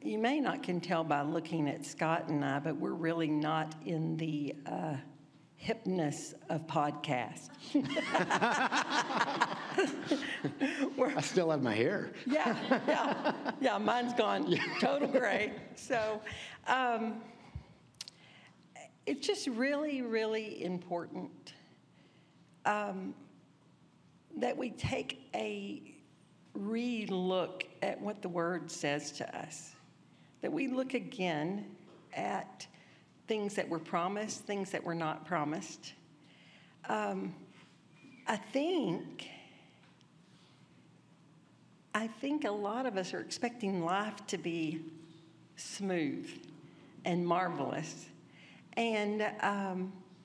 you may not can tell by looking at Scott and I, but we're really not in the hipness of podcasts. I still have my hair. Yeah, mine's gone total gray. So it's just really, really important that we take a re-look at what the Word says to us, that we look again at things that were promised, things that were not promised. I think a lot of us are expecting life to be smooth and marvelous. And I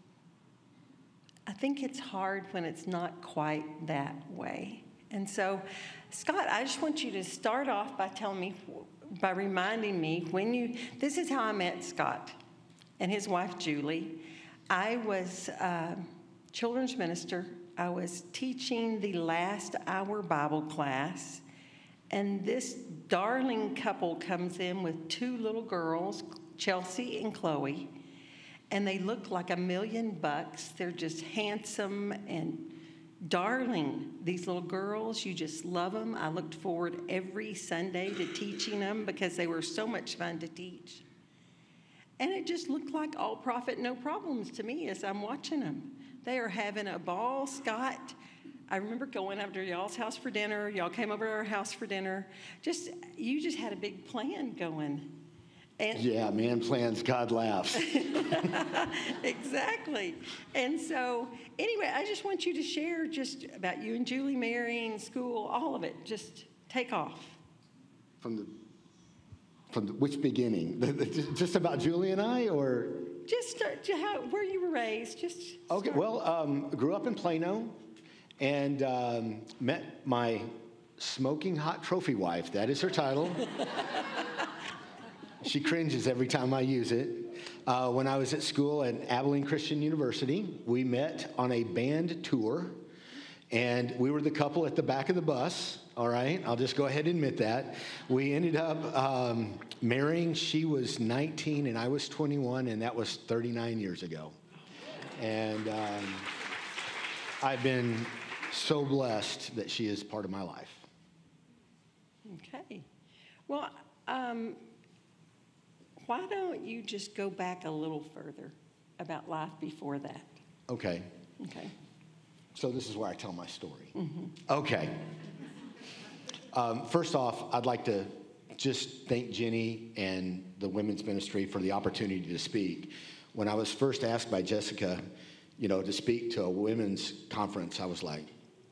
think it's hard when it's not quite that way. And so, Scott, I just want you to start off by by reminding me this is how I met Scott and his wife, Julie. I was a children's minister. I was teaching the last hour Bible class, and this darling couple comes in with two little girls, Chelsea and Chloe, and they look like $1,000,000. They're just handsome and darling, these little girls. You just love them. I looked forward every Sunday to teaching them because they were so much fun to teach. And it just looked like all profit, no problems to me as I'm watching them. They are having a ball. Scott, I remember going over to y'all's house for dinner. Y'all came over to our house for dinner. You just had a big plan going. Yeah, man plans, God laughs. Exactly. And so, anyway, I just want you to share just about you and Julie marrying, school, all of it. Just take off. From which beginning? Just about Julie and I, or? Just start where you were raised. Okay. Well, grew up in Plano, and met my smoking hot trophy wife. That is her title. She cringes every time I use it. When I was at school at Abilene Christian University, we met on a band tour, and we were the couple at the back of the bus. All right, I'll just go ahead and admit that. We ended up marrying. She was 19 and I was 21, and that was 39 years ago. And I've been so blessed that she is part of my life. Okay. Well, why don't you just go back a little further about life before that? Okay. So this is where I tell my story. Mm-hmm. Okay. First off, I'd like to just thank Jenny and the women's ministry for the opportunity to speak. When I was first asked by Jessica, to speak to a women's conference, I was like,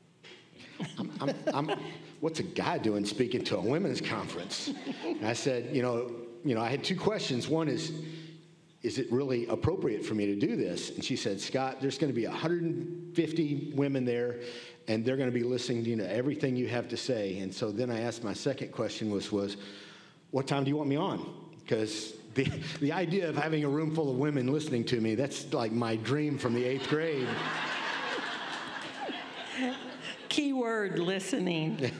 what's a guy doing speaking to a women's conference? And I said, I had two questions. One is it really appropriate for me to do this? And she said, Scott, there's going to be 150 women there, and they're going to be listening to everything you have to say. And so then I asked, my second question was what time do you want me on? Because the idea of having a room full of women listening to me, that's like my dream from the 8th grade. Keyword, listening.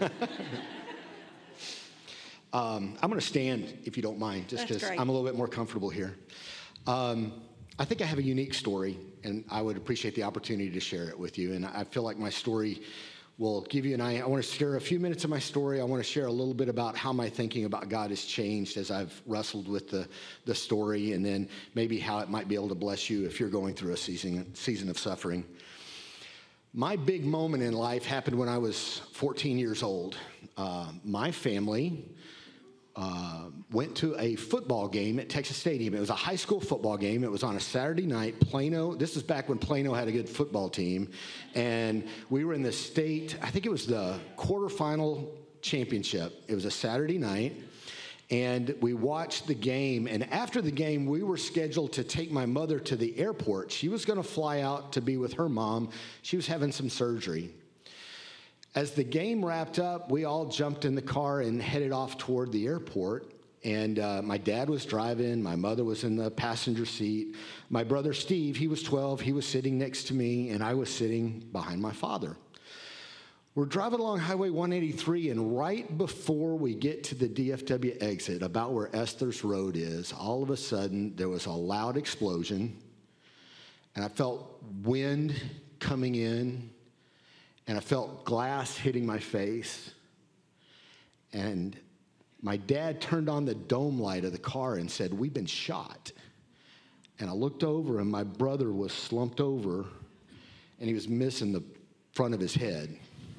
I'm going to stand, if you don't mind, just because I'm a little bit more comfortable here. I think I have a unique story, and I would appreciate the opportunity to share it with you. And I feel like my story will give you I want to share a few minutes of my story. I want to share a little bit about how my thinking about God has changed as I've wrestled with the story, and then maybe how it might be able to bless you if you're going through a season of suffering. My big moment in life happened when I was 14 years old. My family went to a football game at Texas Stadium. It was a high school football game. It was on a Saturday night. Plano, this is back when Plano had a good football team. And we were in the state, I think it was the quarterfinal championship. It was a Saturday night. And we watched the game. And after the game, we were scheduled to take my mother to the airport. She was going to fly out to be with her mom. She was having some surgery. As the game wrapped up, we all jumped in the car and headed off toward the airport. And my dad was driving. My mother was in the passenger seat. My brother Steve, he was 12. He was sitting next to me, and I was sitting behind my father. We're driving along Highway 183, and right before we get to the DFW exit, about where Esther's Road is, all of a sudden there was a loud explosion, and I felt wind coming in, and I felt glass hitting my face. And my dad turned on the dome light of the car and said, "We've been shot." And I looked over, and my brother was slumped over, and he was missing the front of his head.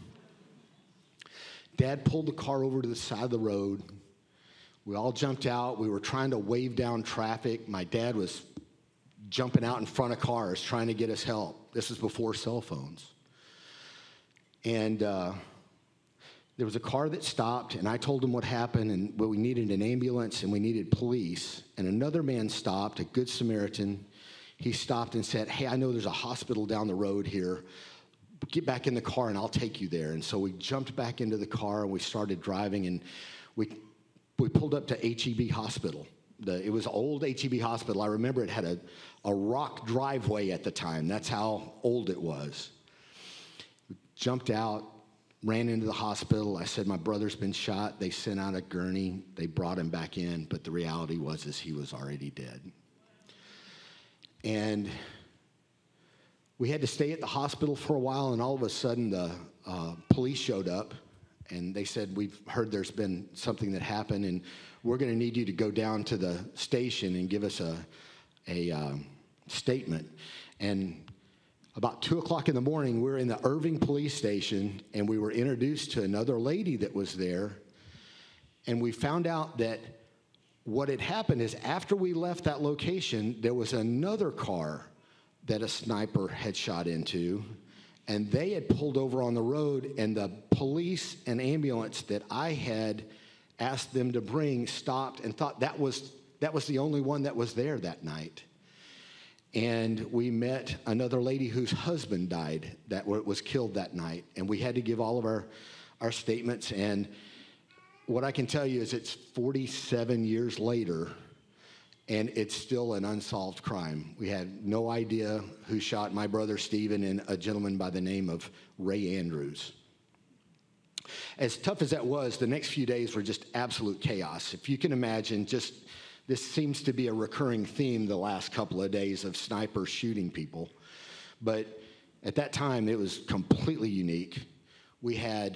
Dad pulled the car over to the side of the road. We all jumped out. We were trying to wave down traffic. My dad was jumping out in front of cars trying to get us help. This was before cell phones. And there was a car that stopped, and I told him what happened, and we needed an ambulance and we needed police. And another man stopped, a good Samaritan. He stopped and said, "Hey, I know there's a hospital down the road here. Get back in the car and I'll take you there." And so we jumped back into the car and we started driving, and we pulled up to HEB Hospital. It was old HEB Hospital. I remember it had a rock driveway at the time. That's how old it was. We jumped out, ran into the hospital. I said, "My brother's been shot." They sent out a gurney. They brought him back in, but the reality was he was already dead. And we had to stay at the hospital for a while, and all of a sudden the police showed up, and they said, "We've heard there's been something that happened, and we're going to need you to go down to the station and give us a statement." And about 2 o'clock in the morning, we were in the Irving Police Station, and we were introduced to another lady that was there, and we found out that what had happened is after we left that location, there was another car that a sniper had shot into, and they had pulled over on the road, and the police and ambulance that I had asked them to bring stopped and thought that was the only one that was there that night. And we met another lady whose husband died, that was killed that night, and we had to give all of our statements. And what I can tell you is it's 47 years later, and it's still an unsolved crime. We had no idea who shot my brother Stephen and a gentleman by the name of Ray Andrews. As tough as that was, the next few days were just absolute chaos. If you can imagine, this seems to be a recurring theme the last couple of days of snipers shooting people. But at that time, it was completely unique. We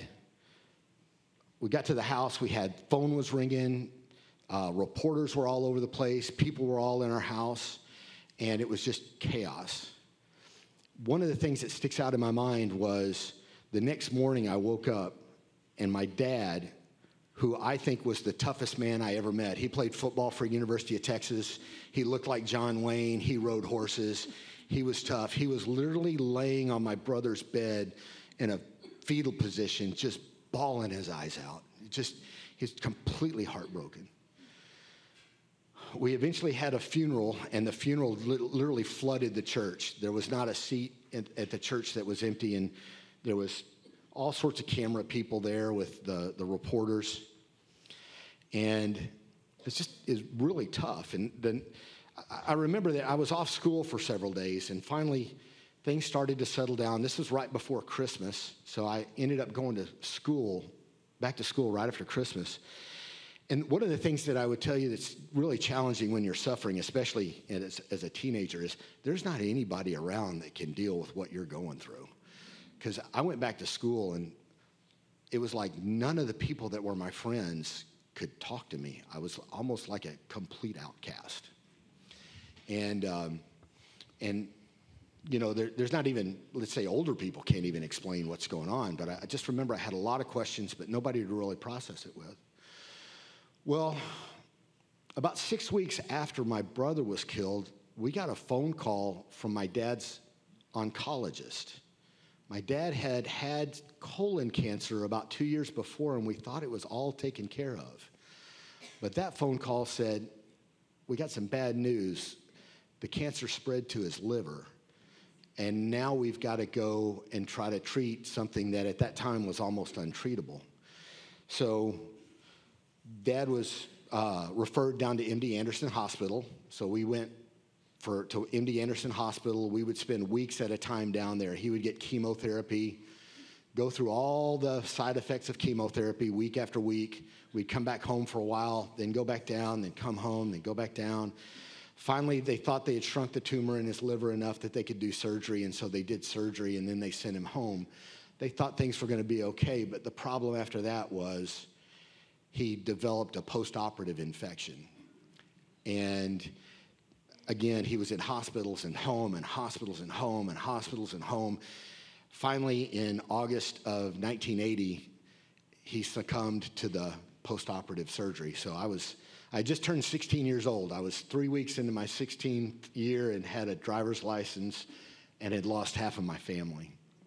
got to the house, phone was ringing, reporters were all over the place, people were all in our house, and it was just chaos. One of the things that sticks out in my mind was the next morning I woke up, and my dad, who I think was the toughest man I ever met. He played football for University of Texas. He looked like John Wayne. He rode horses. He was tough. He was literally laying on my brother's bed in a fetal position, just bawling his eyes out. He's completely heartbroken. We eventually had a funeral, and the funeral literally flooded the church. There was not a seat at the church that was empty, and there was all sorts of camera people there with the reporters. And it's really tough. And then I remember that I was off school for several days, and finally things started to settle down. This was right before Christmas, so I ended up going to school, back to school right after Christmas. And one of the things that I would tell you that's really challenging when you're suffering, especially as a teenager, is there's not anybody around that can deal with what you're going through. Because I went back to school, and it was like none of the people that were my friends could talk to me. I was almost like a complete outcast. And you know, there's not even, let's say older people can't even explain what's going on. But I just remember I had a lot of questions, but nobody to really process it with. Well, about 6 weeks after my brother was killed, we got a phone call from my dad's oncologist. My dad had had colon cancer about 2 years before, and we thought it was all taken care of. But that phone call said, "We got some bad news. The cancer spread to his liver, and now we've got to go and try to treat something that at that time was almost untreatable." So Dad was referred down to MD Anderson Hospital. So we went to MD Anderson Hospital. We would spend weeks at a time down there. He would get chemotherapy. go through all the side effects of chemotherapy week after week. We'd come back home for a while, then go back down, then come home, then go back down. Finally, they thought they had shrunk the tumor in his liver enough that they could do surgery, and so they did surgery, and then they sent him home. They thought things were going to be okay, but the problem after that was he developed a post-operative infection. And again, he was in hospitals and home and hospitals and home and hospitals and home. Finally, in August of 1980, he succumbed to the post-operative surgery. So I just turned 16 years old. I was 3 weeks into my 16th year and had a driver's license and had lost half of my family.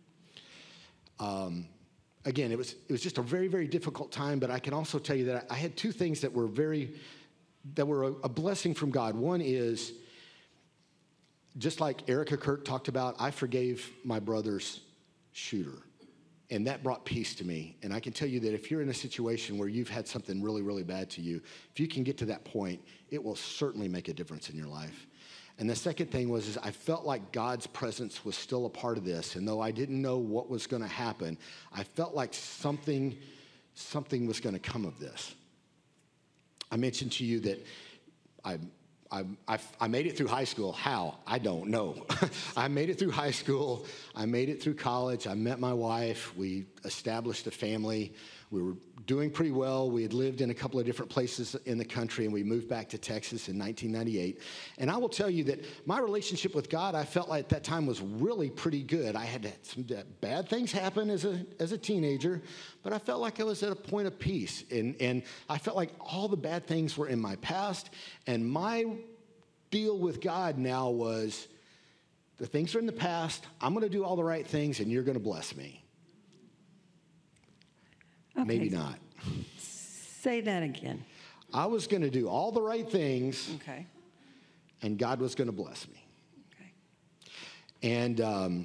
Again, it was just a very, very difficult time, but I can also tell you that I had two things that were a blessing from God. One is, just like Erica Kirk talked about, I forgave my brother's shooter, and that brought peace to me. And I can tell you that if you're in a situation where you've had something really, really bad to you, if you can get to that point, it will certainly make a difference in your life. And the second thing was I felt like God's presence was still a part of this. And though I didn't know what was going to happen, I felt like something was going to come of this. I mentioned to you that I made it through high school. How? I don't know. I made it through high school. I made it through college. I met my wife. We established a family. We were doing pretty well. We had lived in a couple of different places in the country, and we moved back to Texas in 1998. And I will tell you that my relationship with God, I felt like at that time was really pretty good. I had some bad things happen as a teenager, but I felt like I was at a point of peace. And I felt like all the bad things were in my past, and my deal with God now was, the things are in the past. I'm going to do all the right things, and you're going to bless me. Okay. Maybe not. Say that again. I was going to do all the right things, Okay. and God was going to bless me. Okay. And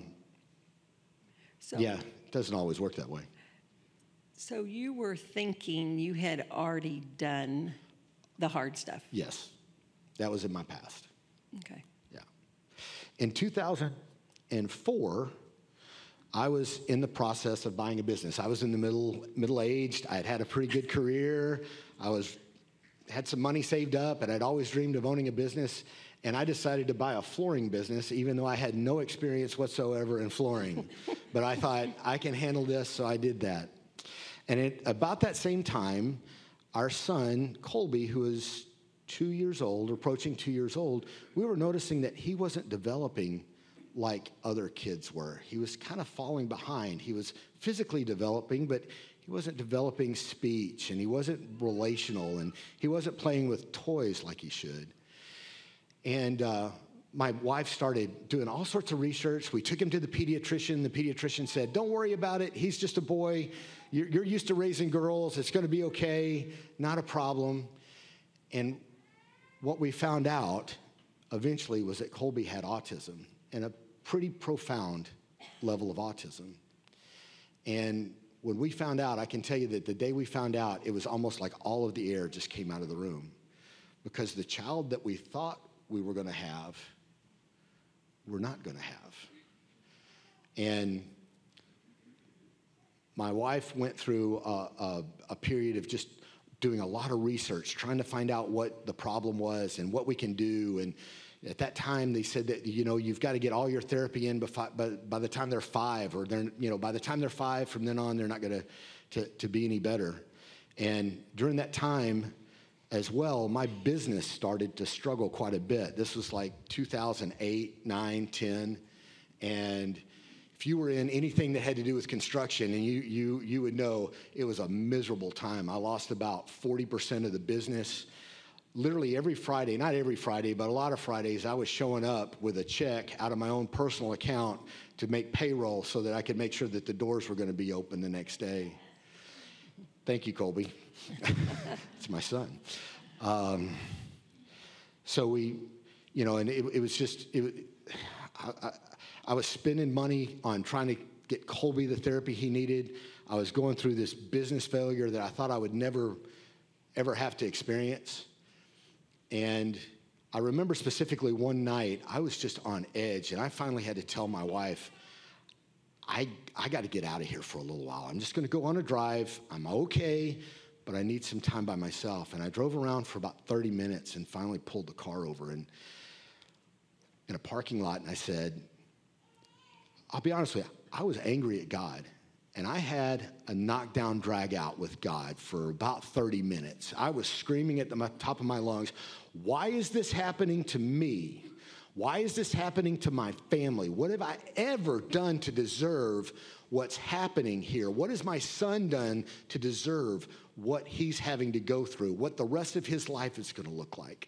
So, yeah, it doesn't always work that way. So you were thinking you had already done the hard stuff. Yes, that was in my past. Okay. Yeah. In 2004, I was in the process of buying a business. I was in the middle-aged. I had a pretty good career. Had some money saved up, and I'd always dreamed of owning a business. And I decided to buy a flooring business, even though I had no experience whatsoever in flooring. But I thought, I can handle this, so I did that. And about that same time, our son, Colby, who was 2 years old, approaching 2 years old, we were noticing that he wasn't developing like other kids were. He was kind of falling behind. He was physically developing, but he wasn't developing speech, and he wasn't relational, and he wasn't playing with toys like he should. And my wife started doing all sorts of research. We took him to the pediatrician. The pediatrician said, "Don't worry about it. He's just a boy. You're used to raising girls. It's going to be okay. Not a problem." And what we found out eventually was that Colby had autism, and a pretty profound level of autism. And when we found out, I can tell you that the day we found out, it was almost like all of the air just came out of the room, because the child that we thought we were going to have, we're not going to have. And my wife went through a period of just doing a lot of research, trying to find out what the problem was and what we can do. And at that time, they said that, you've got to get all your therapy in by the time they're 5, or by the time they're 5, from then on, they're not going to be any better. And during that time as well, my business started to struggle quite a bit. This was like 2008, 9, 10. And if you were in anything that had to do with construction, and you would know, it was a miserable time. I lost about 40% of the business. Literally every Friday, not every Friday, but a lot of Fridays, I was showing up with a check out of my own personal account to make payroll so that I could make sure that the doors were going to be open the next day. Thank you, Colby. It's my son. So we, and it was just, I was spending money on trying to get Colby the therapy he needed. I was going through this business failure that I thought I would never, ever have to experience. And I remember specifically one night, I was just on edge, and I finally had to tell my wife, I got to get out of here for a little while. I'm just going to go on a drive. I'm okay, but I need some time by myself. And I drove around for about 30 minutes and finally pulled the car over in a parking lot. And I said, I'll be honest with you, I was angry at God. And I had a knockdown drag out with God for about 30 minutes. I was screaming at the top of my lungs, why is this happening to me? Why is this happening to my family? What have I ever done to deserve what's happening here? What has my son done to deserve what he's having to go through, what the rest of his life is going to look like?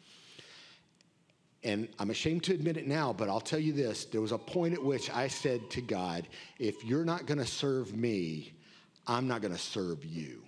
And I'm ashamed to admit it now, but I'll tell you this. There was a point at which I said to God, if you're not going to serve me, I'm not going to serve you.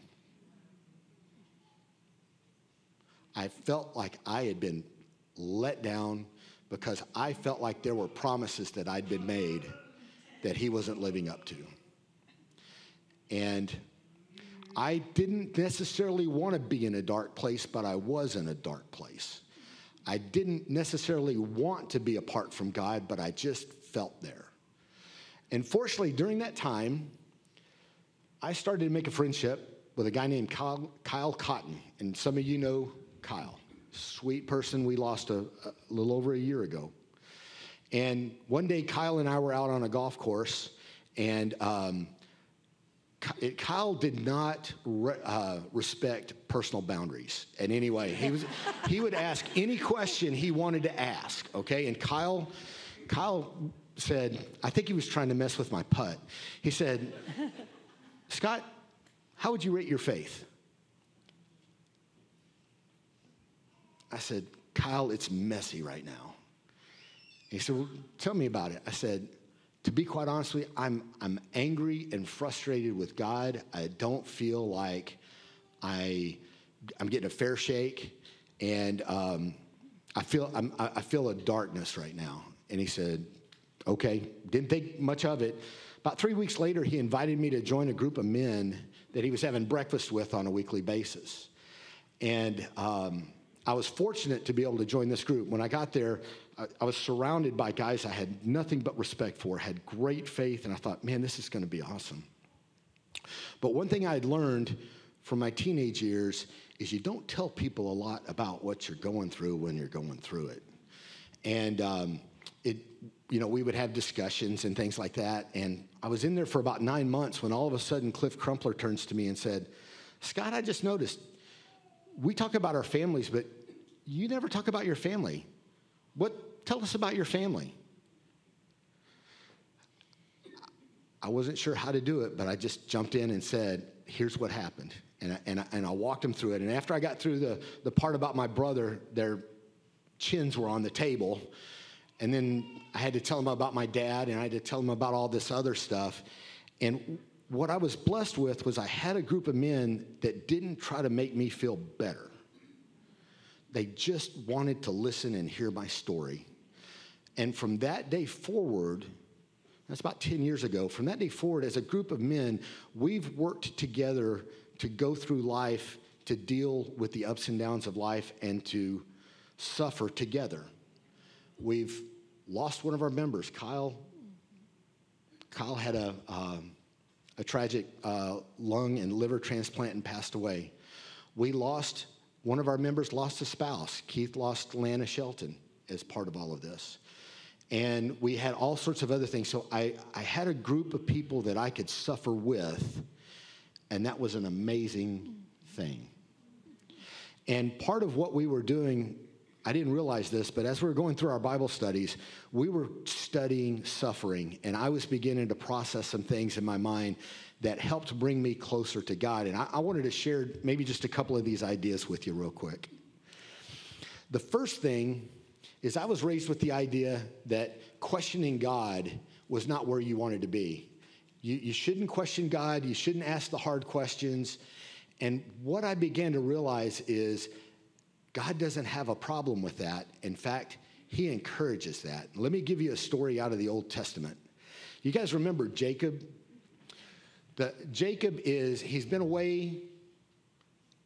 I felt like I had been let down because I felt like there were promises that I'd been made that he wasn't living up to. And I didn't necessarily want to be in a dark place, but I was in a dark place. I didn't necessarily want to be apart from God, but I just felt there. And fortunately, during that time, I started to make a friendship with a guy named Kyle Cotton. And some of you know Kyle. Sweet person we lost a little over a year ago. And one day, Kyle and I were out on a golf course, and Kyle did not respect personal boundaries in any way. He would ask any question he wanted to ask, okay? And Kyle said, I think he was trying to mess with my putt. He said, Scott, how would you rate your faith? I said, Kyle, it's messy right now. He said, well, tell me about it. I said, to be quite honest with you, I'm angry and frustrated with God. I don't feel like I'm getting a fair shake, and I feel a darkness right now. And he said, okay, didn't think much of it. About 3 weeks later, he invited me to join a group of men that he was having breakfast with on a weekly basis. And I was fortunate to be able to join this group. When I got there, I was surrounded by guys I had nothing but respect for, had great faith, and I thought, man, this is going to be awesome. But one thing I had learned from my teenage years is you don't tell people a lot about what you're going through when you're going through it. And we would have discussions and things like that. And I was in there for about 9 months when all of a sudden Cliff Crumpler turns to me and said, Scott, I just noticed we talk about our families, but you never talk about your family. Tell us about your family. I wasn't sure how to do it, but I just jumped in and said, here's what happened. And I walked him through it. And after I got through the part about my brother, their chins were on the table. And then I had to tell him about my dad, and I had to tell him about all this other stuff. And what I was blessed with was I had a group of men that didn't try to make me feel better. They just wanted to listen and hear my story. And from that day forward, that's about 10 years ago, from that day forward, as a group of men, we've worked together to go through life, to deal with the ups and downs of life, and to suffer together. We've lost one of our members. Kyle had a tragic lung and liver transplant and passed away. One of our members lost a spouse. Keith lost Lana Shelton as part of all of this. And we had all sorts of other things. So I had a group of people that I could suffer with, and that was an amazing thing. And part of what we were doing, I didn't realize this, but as we were going through our Bible studies, we were studying suffering, and I was beginning to process some things in my mind that helped bring me closer to God. And I wanted to share maybe just a couple of these ideas with you real quick. The first thing is I was raised with the idea that questioning God was not where you wanted to be. You shouldn't question God. You shouldn't ask the hard questions. And what I began to realize is God doesn't have a problem with that. In fact, he encourages that. Let me give you a story out of the Old Testament. You guys remember Jacob? Jacob he's been away,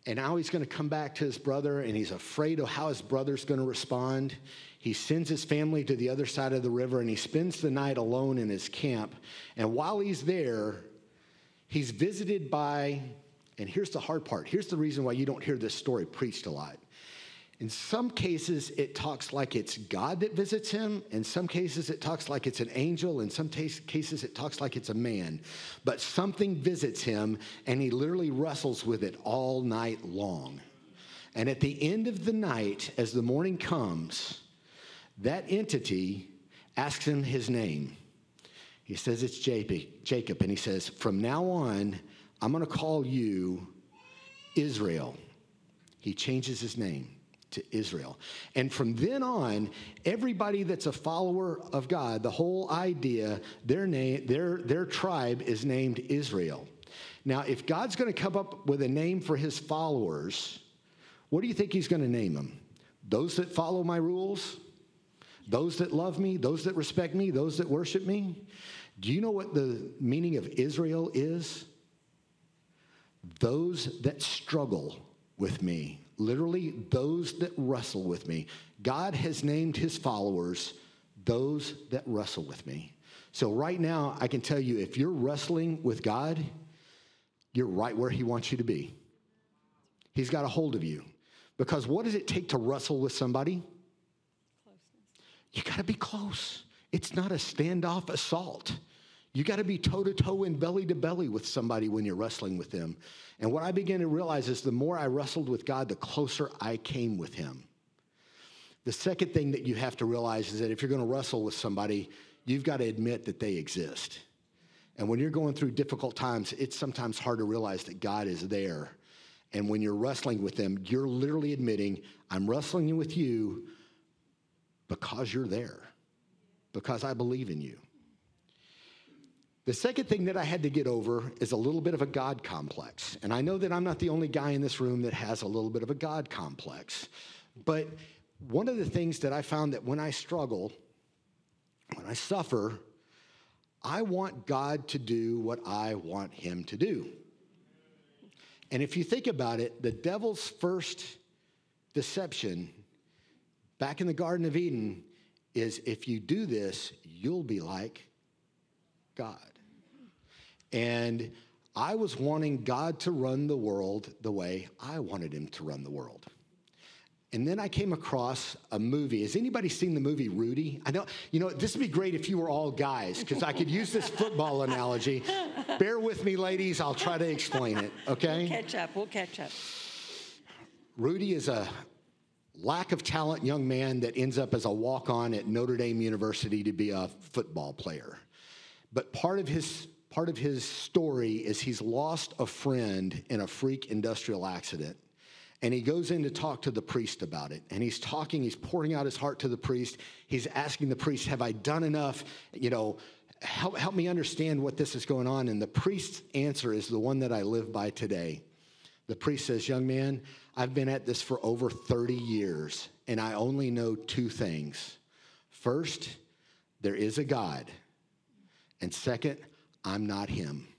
And now he's going to come back to his brother, and he's afraid of how his brother's going to respond. He sends his family to the other side of the river, and he spends the night alone in his camp. And while he's there, he's visited by, and here's the hard part. Here's the reason why you don't hear this story preached a lot. In some cases, it talks like it's God that visits him. In some cases, it talks like it's an angel. In some cases, it talks like it's a man. But something visits him, and he literally wrestles with it all night long. And at the end of the night, as the morning comes, that entity asks him his name. He says it's Jacob, and he says, from now on, I'm going to call you Israel. He changes his name to Israel. And from then on, everybody that's a follower of God, the whole idea, their tribe is named Israel. Now, if God's going to come up with a name for his followers, what do you think he's going to name them? Those that follow my rules? Those that love me? Those that respect me? Those that worship me? Do you know what the meaning of Israel is? Those that struggle with me. Literally, those that wrestle with me. God has named his followers those that wrestle with me. So right now, I can tell you, if you're wrestling with God, you're right where he wants you to be. He's got a hold of you. Because what does it take to wrestle with somebody? Closeness. You got to be close. It's not a standoff assault. You got to be toe-to-toe and belly-to-belly with somebody when you're wrestling with them. And what I began to realize is the more I wrestled with God, the closer I came with him. The second thing that you have to realize is that if you're going to wrestle with somebody, you've got to admit that they exist. And when you're going through difficult times, it's sometimes hard to realize that God is there. And when you're wrestling with them, you're literally admitting, I'm wrestling with you because you're there, because I believe in you. The second thing that I had to get over is a little bit of a God complex. And I know that I'm not the only guy in this room that has a little bit of a God complex. But one of the things that I found that when I struggle, when I suffer, I want God to do what I want him to do. And if you think about it, the devil's first deception back in the Garden of Eden is if you do this, you'll be like God. And I was wanting God to run the world the way I wanted him to run the world. And then I came across a movie. Has anybody seen the movie Rudy? I know, this would be great if you were all guys, because I could use this football analogy. Bear with me, ladies. I'll try to explain it, okay? We'll catch up. Rudy is a lack of talent young man that ends up as a walk-on at Notre Dame University to be a football player. But part of his story is he's lost a friend in a freak industrial accident. And he goes in to talk to the priest about it. And he's pouring out his heart to the priest. He's asking the priest, have I done enough? Help me understand what this is going on. And the priest's answer is the one that I live by today. The priest says, young man, I've been at this for over 30 years, and I only know two things. First, there is a God. And second, I'm not him.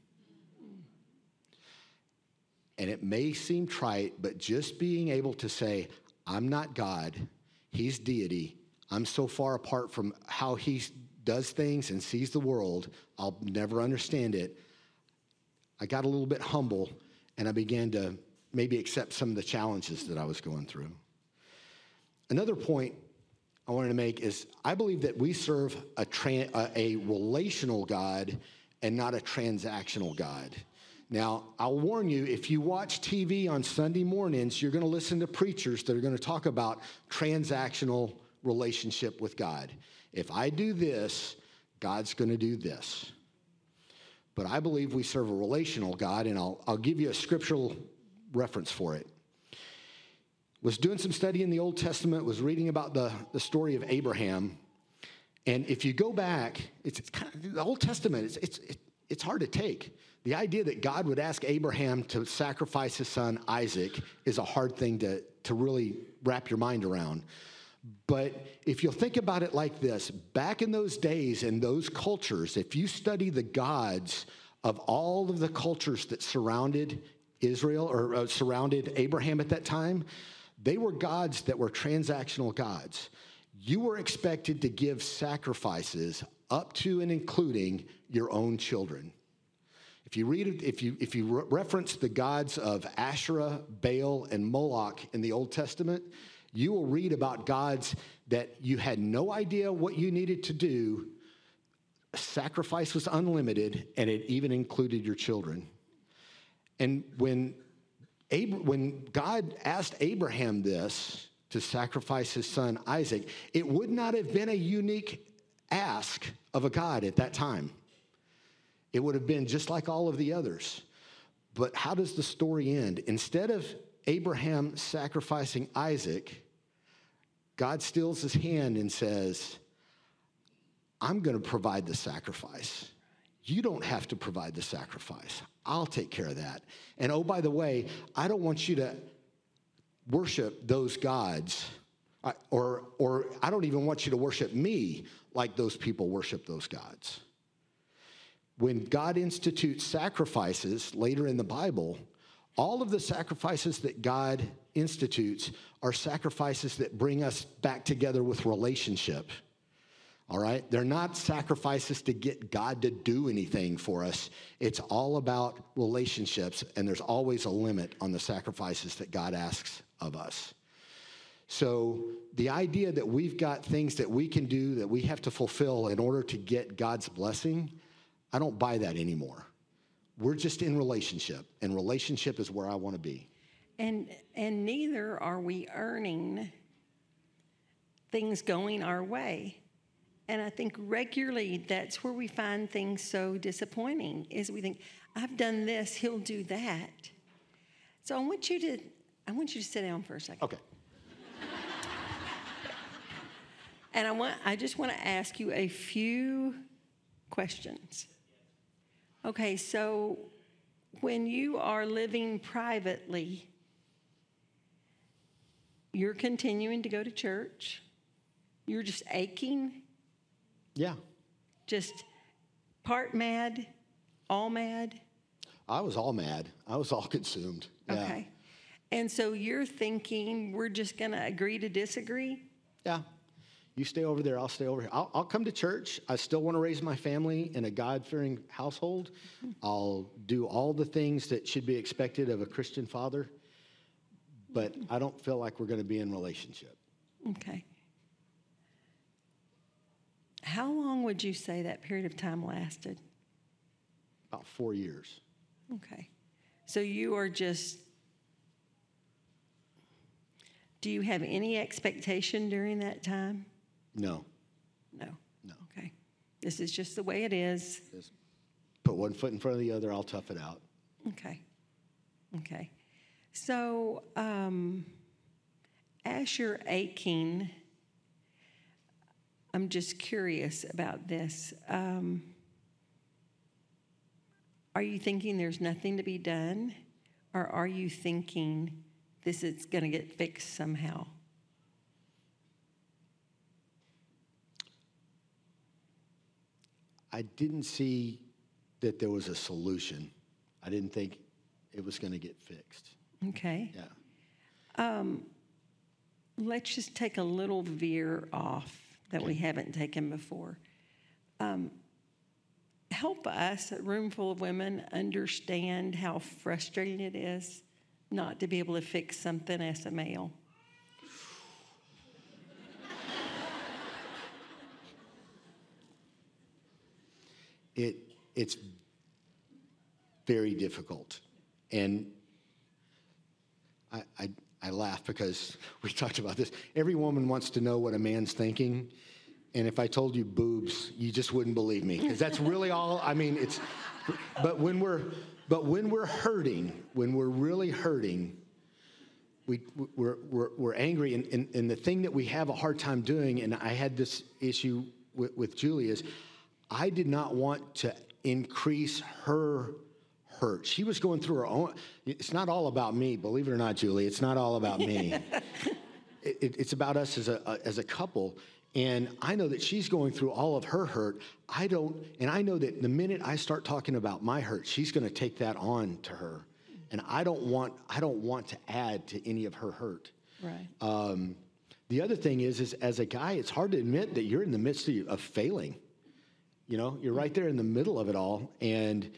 And it may seem trite, but just being able to say, I'm not God, he's deity, I'm so far apart from how he does things and sees the world, I'll never understand it. I got a little bit humble, and I began to maybe accept some of the challenges that I was going through. Another point I wanted to make is I believe that we serve a relational God and not a transactional God. Now, I'll warn you, if you watch TV on Sunday mornings, you're going to listen to preachers that are going to talk about transactional relationship with God. If I do this, God's going to do this. But I believe we serve a relational God, and I'll give you a scriptural reference for it. Was doing some study in the Old Testament, was reading about the story of Abraham. And if you go back, it's kind of, the Old Testament, it's hard to take. The idea that God would ask Abraham to sacrifice his son Isaac is a hard thing to really wrap your mind around. But if you'll think about it like this, back in those days and those cultures, if you study the gods of all of the cultures that surrounded Israel or surrounded Abraham at that time, they were gods that were transactional gods. You were expected to give sacrifices up to and including your own children. If you reference the gods of Asherah, Baal, and Moloch in the Old Testament, you will read about gods that you had no idea what you needed to do. Sacrifice was unlimited, and it even included your children. And when God asked Abraham this, to sacrifice his son Isaac, it would not have been a unique ask of a God at that time. It would have been just like all of the others. But how does the story end? Instead of Abraham sacrificing Isaac, God steals his hand and says, I'm going to provide the sacrifice. You don't have to provide the sacrifice. I'll take care of that. And oh, by the way, I don't want you to worship those gods, or I don't even want you to worship me like those people worship those gods. When God institutes sacrifices later in the Bible, all of the sacrifices that God institutes are sacrifices that bring us back together with relationship. All right? They're not sacrifices to get God to do anything for us. It's all about relationships, and there's always a limit on the sacrifices that God asks of us. So the idea that we've got things that we can do that we have to fulfill in order to get God's blessing, I don't buy that anymore. We're just in relationship, and relationship is where I want to be. And neither are we earning things going our way. And I think regularly that's where we find things so disappointing, is we think, I've done this, he'll do that. So I want you to sit down for a second. Okay. And I just want to ask you a few questions. Okay, so when you are living privately, you're continuing to go to church, you're just aching. Yeah. Just part mad, all mad? I was all mad. I was all consumed. Yeah. Okay. And so you're thinking we're just going to agree to disagree? Yeah. You stay over there, I'll stay over here. I'll come to church. I still want to raise my family in a God-fearing household. I'll do all the things that should be expected of a Christian father, but I don't feel like we're going to be in relationship. Okay. How long would you say that period of time lasted? About 4 years. Okay. So you are just, do you have any expectation during that time? No. No. No. Okay. This is just the way it is. Just put one foot in front of the other, I'll tough it out. Okay. Okay. So, as you're aching, I'm just curious about this. Are you thinking there's nothing to be done? Or are you thinking this is going to get fixed somehow? I didn't see that there was a solution. I didn't think it was going to get fixed. Okay. Yeah. Let's just take a little veer off that we haven't taken before. Help us, a room full of women, understand how frustrating it is not to be able to fix something as a male. It's very difficult. And I laugh because we talked about this. Every woman wants to know what a man's thinking. And if I told you boobs, you just wouldn't believe me. Because that's really all, I mean, it's, but when we're hurting, when we're really hurting, we're angry. And the thing that we have a hard time doing, and I had this issue with Julie, is I did not want to increase her hurt. She was going through her own. It's not all about me, believe it or not, Julie. It's not all about me. It's about us as a couple. And I know that she's going through all of her hurt. I know that the minute I start talking about my hurt, she's going to take that on to her. and I don't want to add to any of her hurt. Right. The other thing is as a guy, it's hard to admit that you're in the midst of failing. You know, you're right there in the middle of it all. And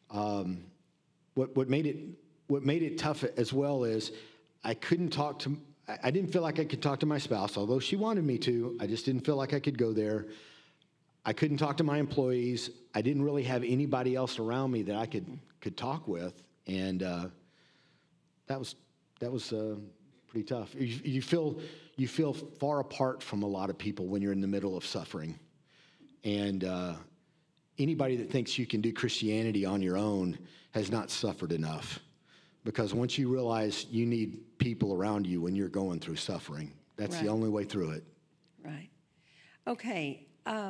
what made it tough as well is I didn't feel like I could talk to my spouse, although she wanted me to. I just didn't feel like I could go there. I couldn't talk to my employees. I didn't really have anybody else around me that I could talk with, and that was pretty tough. You feel far apart from a lot of people when you're in the middle of suffering, and anybody that thinks you can do Christianity on your own has not suffered enough, because once you realize you need people around you when you're going through suffering, that's the only way through it. Right. Okay.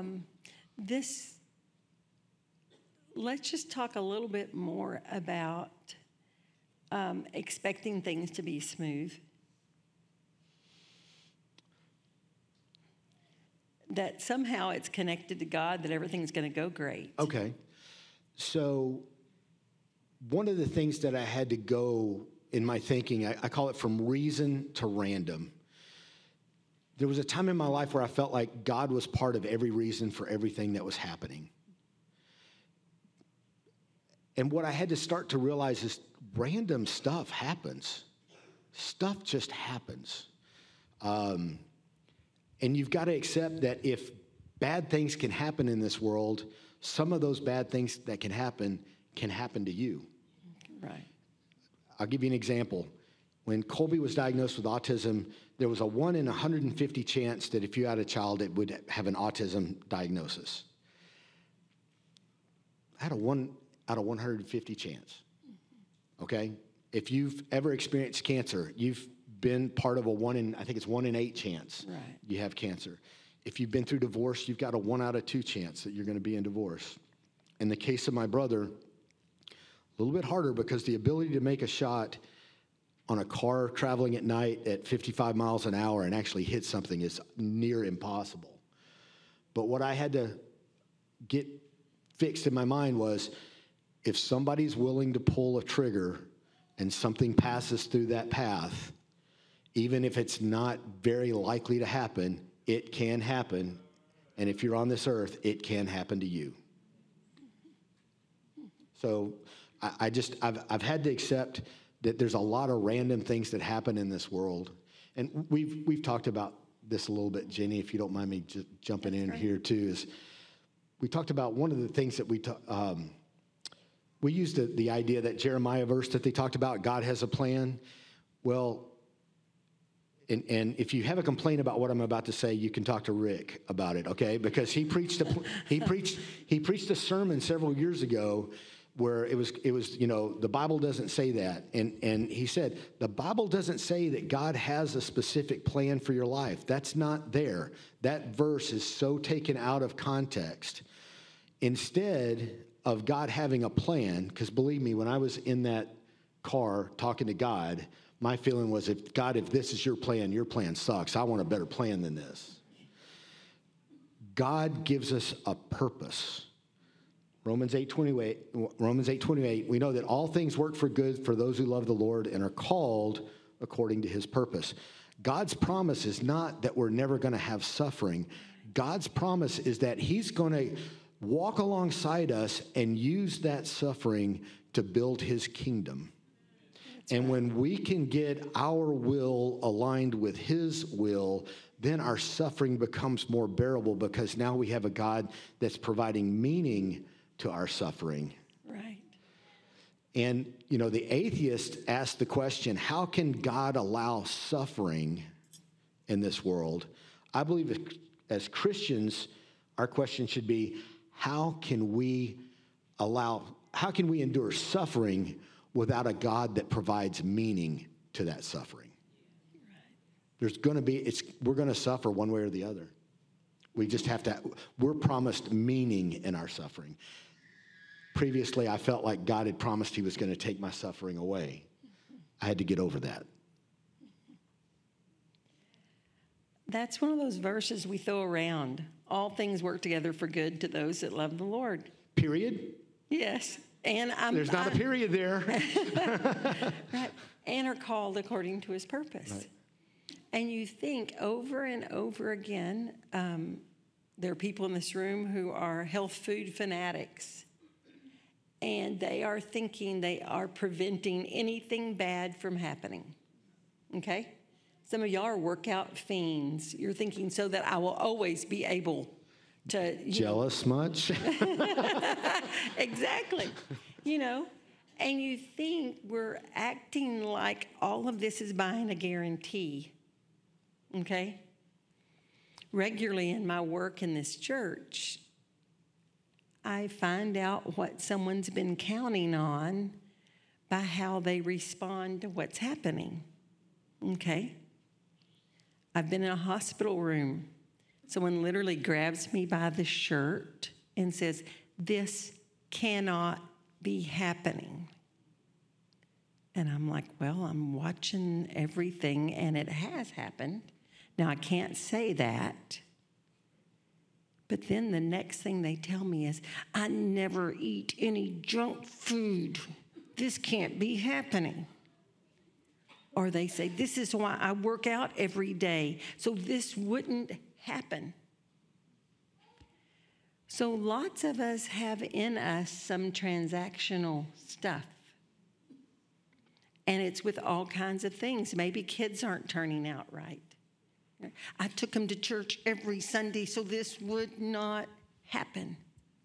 Let's just talk a little bit more about expecting things to be smooth. That somehow it's connected to God, that everything's going to go great. Okay. So one of the things that I had to go in my thinking, I call it from reason to random. There was a time in my life where I felt like God was part of every reason for everything that was happening. And what I had to start to realize is random stuff happens. Stuff just happens. And you've got to accept that if bad things can happen in this world, some of those bad things that can happen to you. Right. I'll give you an example. When Colby was diagnosed with autism, there was a 1 in 150 chance that if you had a child, it would have an autism diagnosis. I had a 1 out of 150 chance. Okay? If you've ever experienced cancer, you've been part of a 1 in 8 chance you have cancer. If you've been through divorce, you've got a 1 out of 2 chance that you're going to be in divorce. In the case of my brother, a little bit harder because the ability to make a shot on a car traveling at night at 55 miles an hour and actually hit something is near impossible. But what I had to get fixed in my mind was, if somebody's willing to pull a trigger and something passes through that path, even if it's not very likely to happen, it can happen. And if you're on this earth, it can happen to you. So I've had to accept that there's a lot of random things that happen in this world. And we've talked about this a little bit, Jenny, if you don't mind me just jumping in here too, is we talked about one of the things that we used the idea that Jeremiah verse that they talked about, God has a plan. Well, and if you have a complaint about what I'm about to say, you can talk to Rick about it, okay? Because he preached a sermon several years ago where it was the Bible doesn't say that, and he said the Bible doesn't say that God has a specific plan for your life. That's not there. That verse is so taken out of context. Instead of God having a plan, because believe me, when I was in that car talking to God, my feeling was, if this is your plan sucks. I want a better plan than this. God gives us a purpose. Romans 8:28, we know that all things work for good for those who love the Lord and are called according to his purpose. God's promise is not that we're never going to have suffering. God's promise is that he's going to walk alongside us and use that suffering to build his kingdom. And when we can get our will aligned with his will, then our suffering becomes more bearable, because now we have a God that's providing meaning to our suffering. Right. And, the atheist asked the question, how can God allow suffering in this world? I believe as Christians, our question should be, how can we endure suffering without a God that provides meaning to that suffering? Right. We're going to suffer one way or the other. We just have to, we're promised meaning in our suffering. Previously, I felt like God had promised he was going to take my suffering away. I had to get over that. That's one of those verses we throw around. All things work together for good to those that love the Lord. Period? Yes. There's not a period there. Right. And are called according to his purpose. Right. And you think over and over again, there are people in this room who are health food fanatics. And they are thinking they are preventing anything bad from happening. Okay? Some of y'all are workout fiends. You're thinking so that I will always be able to. Jealous much? Exactly. And you think we're acting like all of this is buying a guarantee. Okay? Regularly in my work in this church, I find out what someone's been counting on by how they respond to what's happening. Okay? I've been in a hospital room. Someone literally grabs me by the shirt and says, "This cannot be happening." And I'm like, well, I'm watching everything, and it has happened. Now, I can't say that. But then the next thing they tell me is, "I never eat any junk food. This can't be happening." Or they say, "This is why I work out every day, so this wouldn't happen." So lots of us have in us some transactional stuff. And it's with all kinds of things. Maybe kids aren't turning out right. I took them to church every Sunday, so this would not happen.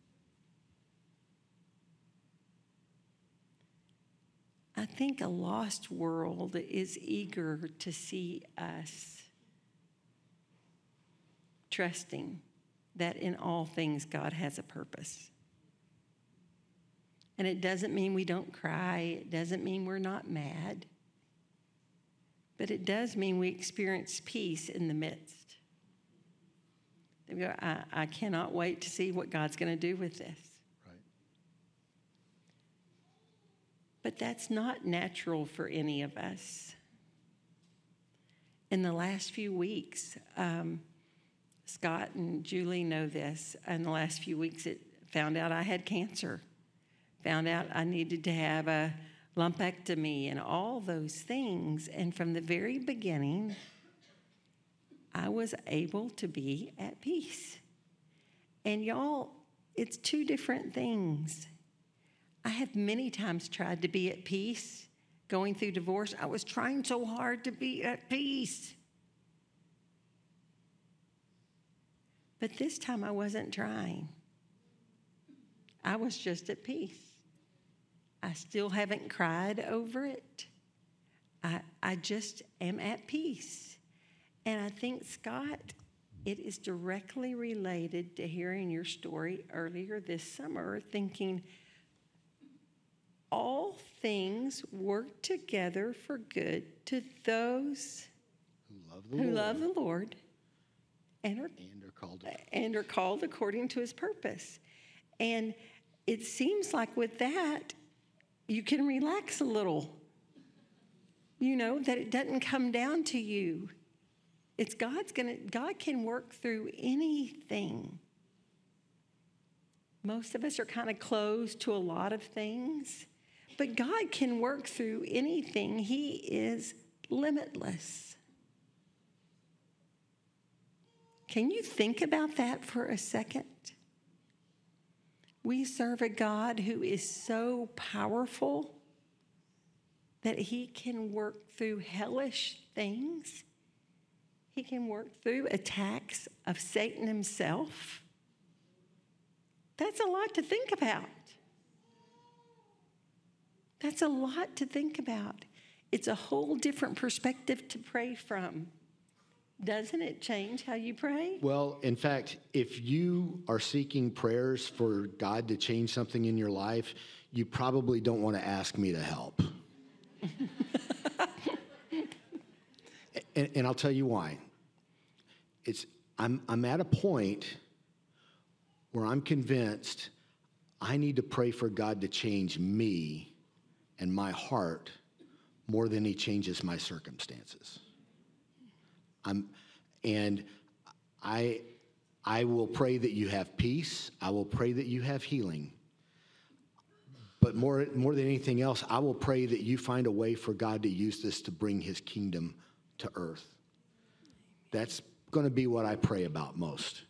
I think a lost world is eager to see us trusting that in all things God has a purpose. And it doesn't mean we don't cry. It doesn't mean we're not mad. But it does mean we experience peace in the midst. I cannot wait to see what God's going to do with this. Right. But that's not natural for any of us. In the last few weeks, Scott and Julie know this. In the last few weeks, it found out I had cancer. Found out I needed to have a lumpectomy and all those things. And from the very beginning, I was able to be at peace. And y'all, it's two different things. I have many times tried to be at peace. Going through divorce, I was trying so hard to be at peace. But this time I wasn't trying. I was just at peace. I still haven't cried over it. I just am at peace. And I think, Scott, it is directly related to hearing your story earlier this summer, thinking all things work together for good to those who love the Lord and are called according to his purpose. And it seems like with that, you can relax a little. That it doesn't come down to you. It's God can work through anything. Most of us are kind of closed to a lot of things, but God can work through anything. He is limitless. Can you think about that for a second? We serve a God who is so powerful that he can work through hellish things. He can work through attacks of Satan himself. That's a lot to think about. That's a lot to think about. It's a whole different perspective to pray from. Doesn't it change how you pray? Well, in fact, if you are seeking prayers for God to change something in your life, you probably don't want to ask me to help. and I'll tell you why. I'm at a point where I'm convinced I need to pray for God to change me and my heart more than he changes my circumstances. I will pray that you have peace. I will pray that you have healing. But more than anything else, I will pray that you find a way for God to use this to bring his kingdom to earth. That's going to be what I pray about most.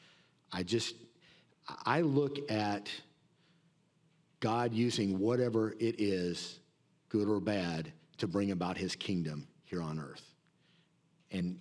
I look at God using whatever it is, good or bad, to bring about his kingdom here on earth. And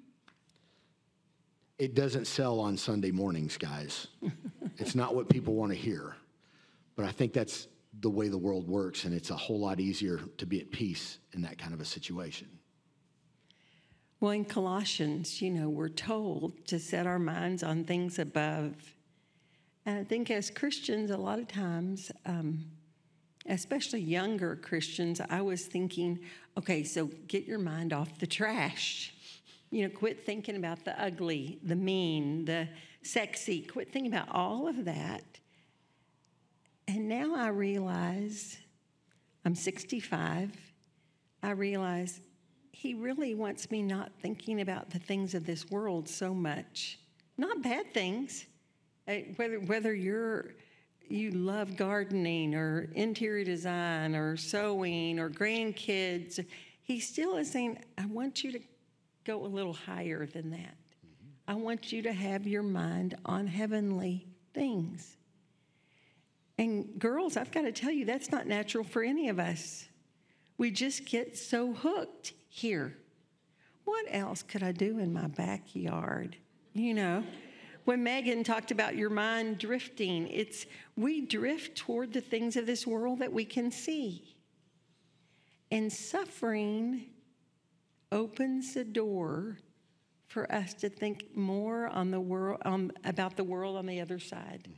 it doesn't sell on Sunday mornings, guys. It's not what people want to hear. But I think that's the way the world works, and it's a whole lot easier to be at peace in that kind of a situation. Well, in Colossians, we're told to set our minds on things above. And I think as Christians, a lot of times, especially younger Christians, I was thinking, okay, so get your mind off the trash. Quit thinking about the ugly, the mean, the sexy. Quit thinking about all of that. And now I realize, I'm 65, I realize he really wants me not thinking about the things of this world so much. Not bad things. Whether you love gardening or interior design or sewing or grandkids, he still is saying, I want you to go a little higher than that. Mm-hmm. I want you to have your mind on heavenly things. And girls, I've got to tell you, that's not natural for any of us. We just get so hooked here. What else could I do in my backyard? When Megan talked about your mind drifting, we drift toward the things of this world that we can see. And suffering opens the door for us to think more on the world, about the world on the other side.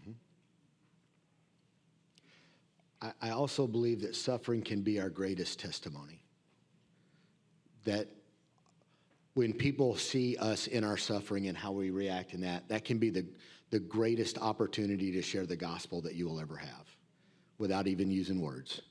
Mm-hmm. I also believe that suffering can be our greatest testimony. That when people see us in our suffering and how we react in that can be the greatest opportunity to share the gospel that you will ever have without even using words.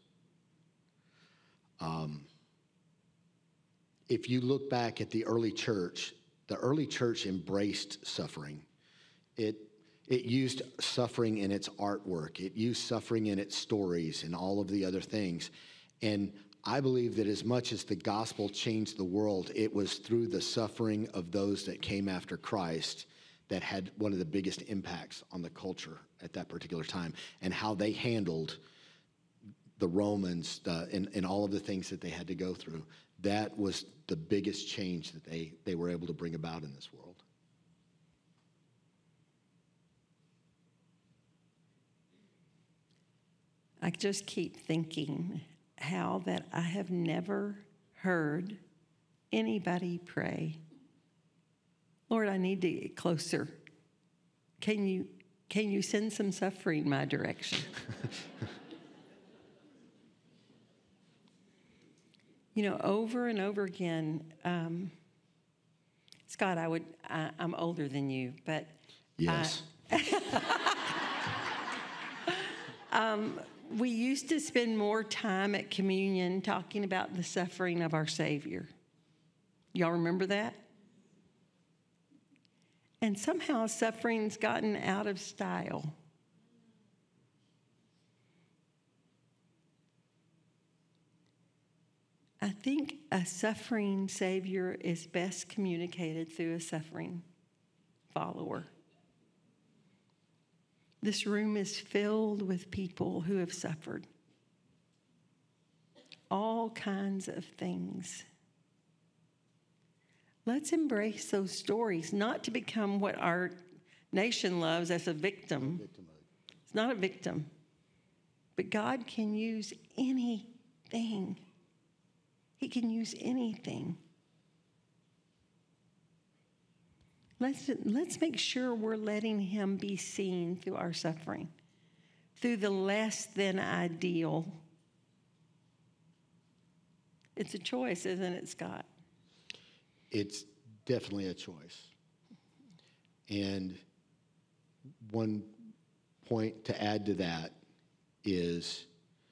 If you look back at the early church embraced suffering. It used suffering in its artwork. It used suffering in its stories and all of the other things. And I believe that as much as the gospel changed the world, it was through the suffering of those that came after Christ that had one of the biggest impacts on the culture at that particular time, and how they handled the Romans and all of the things that they had to go through. That was the biggest change that they were able to bring about in this world. I just keep thinking how that I have never heard anybody pray, Lord, I need to get closer. Can you send some suffering my direction? Over and over again, Scott, I'm older than you, but yes. We used to spend more time at communion talking about the suffering of our Savior. Y'all remember that? And somehow suffering's gotten out of style. I think a suffering Savior is best communicated through a suffering follower. This room is filled with people who have suffered all kinds of things. Let's embrace those stories, not to become what our nation loves as a victim. It's not a victim. But God can use anything. He can use anything. Let's make sure we're letting him be seen through our suffering, through the less than ideal. It's a choice, isn't it, Scott? It's definitely a choice. And one point to add to that is,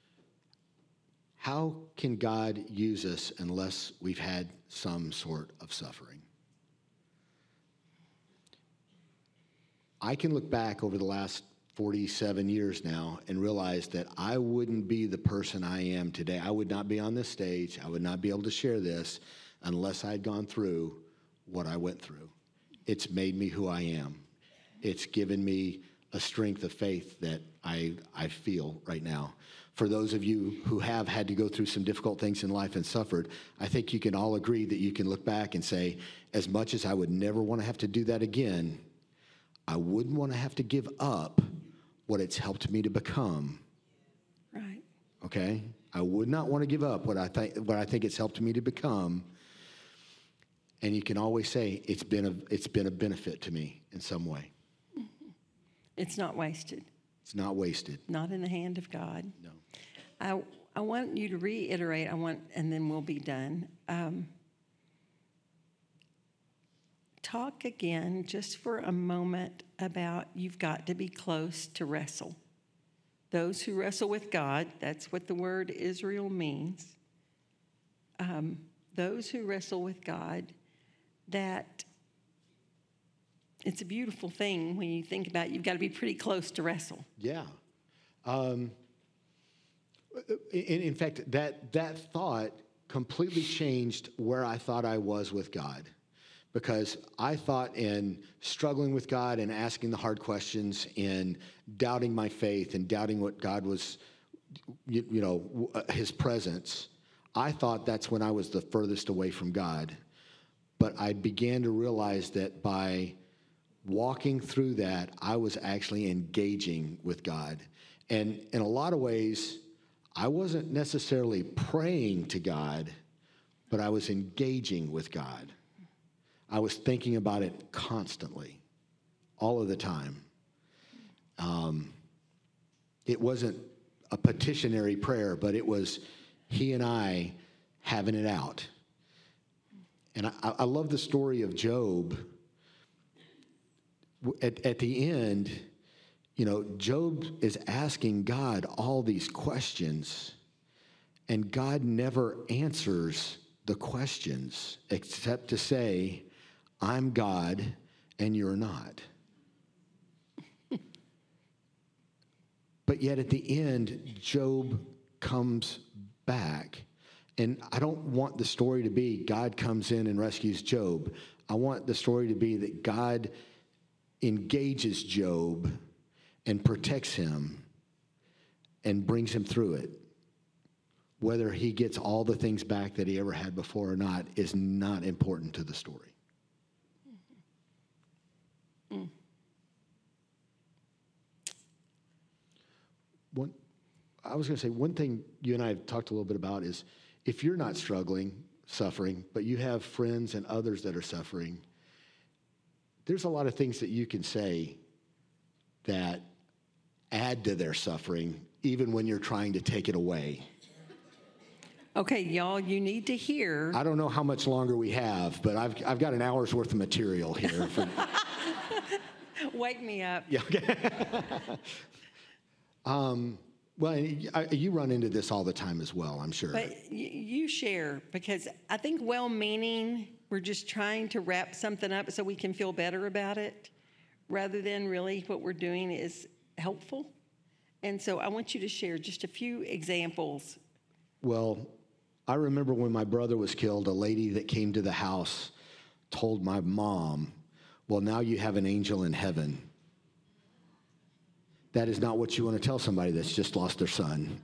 how can God use us unless we've had some sort of suffering? I can look back over the last 47 years now and realized that I wouldn't be the person I am today. I would not be on this stage. I would not be able to share this unless I'd gone through what I went through. It's made me who I am. It's given me a strength of faith that I feel right now. For those of you who have had to go through some difficult things in life and suffered, I think you can all agree that you can look back and say, as much as I would never want to have to do that again, I wouldn't want to have to give up what it's helped me to become. Right. Okay? I would not want to give up what I think it's helped me to become. And you can always say it's been a benefit to me in some way. Mm-hmm. It's not wasted. It's not wasted. Not in the hand of God. No. I want you to reiterate, and then we'll be done. Talk again just for a moment about you've got to be close to wrestle. Those who wrestle with God, that's what the word Israel means. Those who wrestle with God, that it's a beautiful thing when you think about it. You've got to be pretty close to wrestle. Yeah. In fact, that thought completely changed where I thought I was with God. Because I thought in struggling with God and asking the hard questions and doubting my faith and doubting what God was, his presence, I thought that's when I was the furthest away from God. But I began to realize that by walking through that, I was actually engaging with God. And in a lot of ways, I wasn't necessarily praying to God, but I was engaging with God. I was thinking about it constantly, all of the time. It wasn't a petitionary prayer, but it was he and I having it out. And I love the story of Job. At the end, Job is asking God all these questions, and God never answers the questions except to say, I'm God and you're not. But yet at the end, Job comes back. And I don't want the story to be God comes in and rescues Job. I want the story to be that God engages Job and protects him and brings him through it. Whether he gets all the things back that he ever had before or not is not important to the story. Mm. I was going to say, one thing you and I have talked a little bit about is if you're not suffering, but you have friends and others that are suffering, there's a lot of things that you can say that add to their suffering, even when you're trying to take it away. Okay, y'all, you need to hear. I don't know how much longer we have, but I've got an hour's worth of material here. Wake me up. Yeah. Okay. Well, you run into this all the time as well, I'm sure. But you share, because I think well-meaning, we're just trying to wrap something up so we can feel better about it, rather than really what we're doing is helpful. And so I want you to share just a few examples. Well, I remember when my brother was killed, a lady that came to the house told my mom, well, now you have an angel in heaven. That is not what you want to tell somebody that's just lost their son.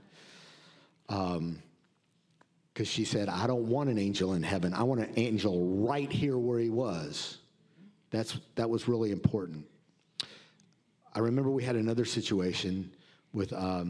Because she said, I don't want an angel in heaven. I want an angel right here where he was. That was really important. I remember we had another situation with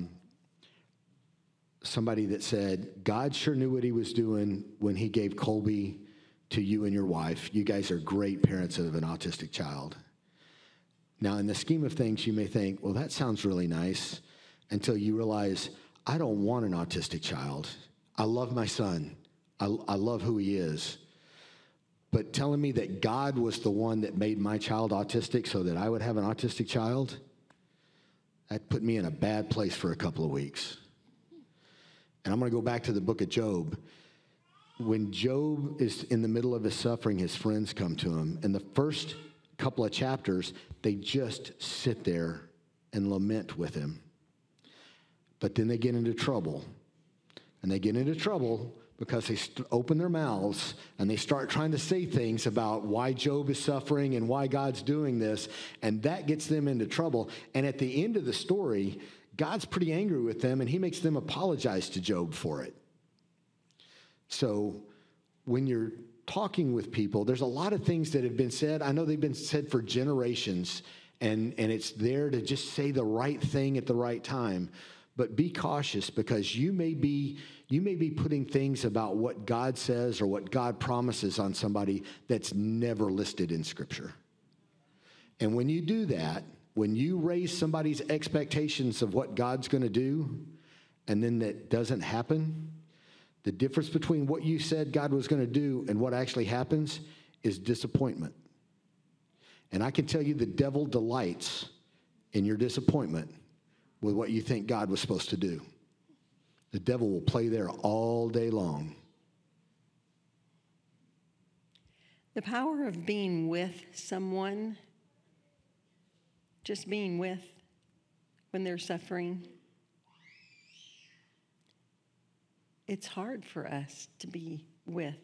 somebody that said, God sure knew what he was doing when he gave Colby to you and your wife. You guys are great parents of an autistic child. Now, in the scheme of things, you may think, well, that sounds really nice, until you realize, I don't want an autistic child. I love my son. I love who he is. But telling me that God was the one that made my child autistic so that I would have an autistic child, that put me in a bad place for a couple of weeks. And I'm going to go back to the book of Job. When Job is in the middle of his suffering, his friends come to him. And the first couple of chapters, they just sit there and lament with him. But then they get into trouble. And they get into trouble because they open their mouths and they start trying to say things about why Job is suffering and why God's doing this. And that gets them into trouble. And at the end of the story, God's pretty angry with them, and he makes them apologize to Job for it. So when you're talking with people, there's a lot of things that have been said. I know they've been said for generations, and it's there to just say the right thing at the right time. But be cautious, because you may be putting things about what God says or what God promises on somebody that's never listed in Scripture. And when you do that, when you raise somebody's expectations of what God's going to do, and then that doesn't happen, the difference between what you said God was going to do and what actually happens is disappointment. And I can tell you the devil delights in your disappointment with what you think God was supposed to do. The devil will play there all day long. The power of being with someone, just being with when they're suffering, it's hard for us to be with,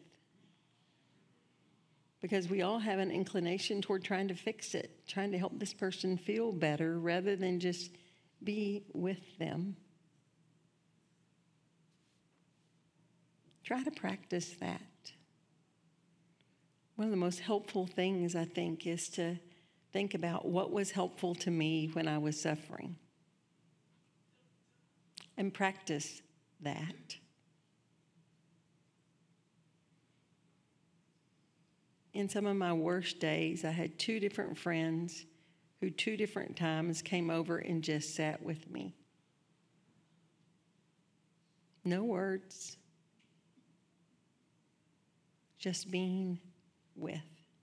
because we all have an inclination toward trying to fix it, trying to help this person feel better rather than just be with them. Try to practice that. One of the most helpful things, I think, is to think about what was helpful to me when I was suffering, and practice that. In some of my worst days, I had 2 different friends who 2 different times came over and just sat with me. No words, just being with.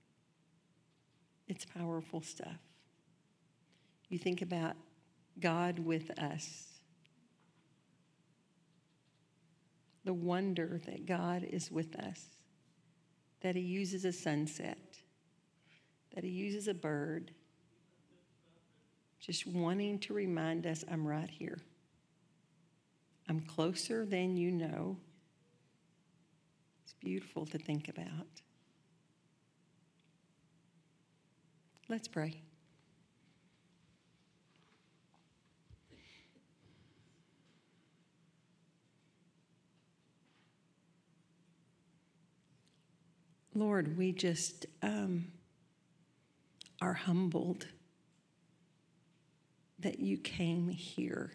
It's powerful stuff. You think about God with us, the wonder that God is with us, that he uses a sunset, that he uses a bird, just wanting to remind us, I'm right here. I'm closer than you know. It's beautiful to think about. Let's pray. Lord, we just are humbled that you came here.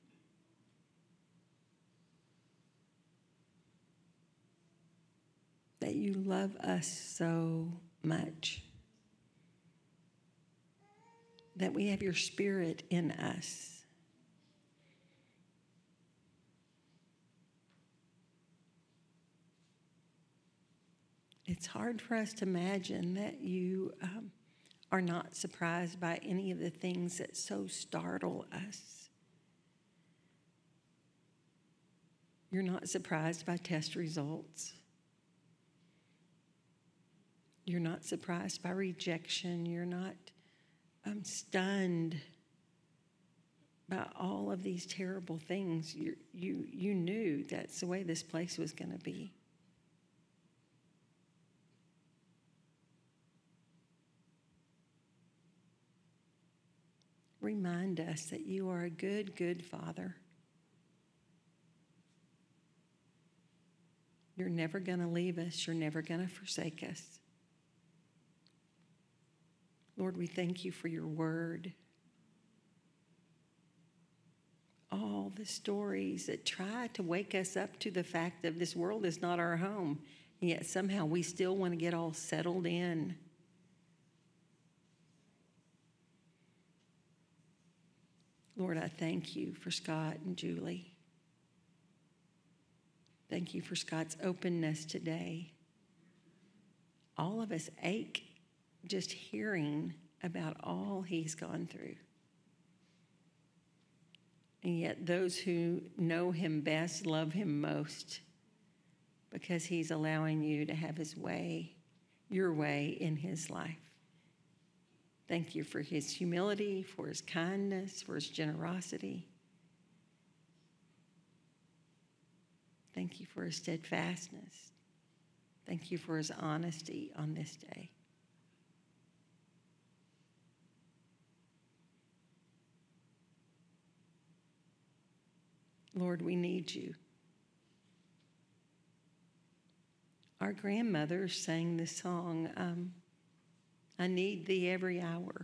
That you love us so much. That we have your Spirit in us. It's hard for us to imagine that you are not surprised by any of the things that so startle us. You're not surprised by test results. You're not surprised by rejection. You're not stunned by all of these terrible things. You knew that's the way this place was going to be. Remind us that you are a good, good Father. You're never going to leave us. You're never going to forsake us. Lord, we thank you for your word. All the stories that try to wake us up to the fact that this world is not our home, and yet somehow we still want to get all settled in. Lord, I thank you for Scott and Julie. Thank you for Scott's openness today. All of us ache just hearing about all he's gone through. And yet those who know him best love him most, because he's allowing you to have his way, your way in his life. Thank you for his humility, for his kindness, for his generosity. Thank you for his steadfastness. Thank you for his honesty on this day. Lord, we need you. Our grandmothers sang this song, I need thee every hour.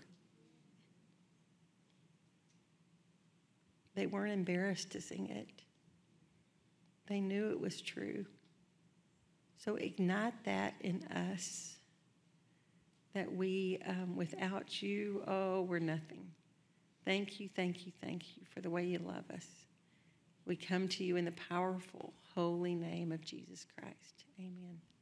They weren't embarrassed to sing it. They knew it was true. So ignite that in us, that we, without you, we're nothing. Thank you, thank you, thank you for the way you love us. We come to you in the powerful, holy name of Jesus Christ. Amen.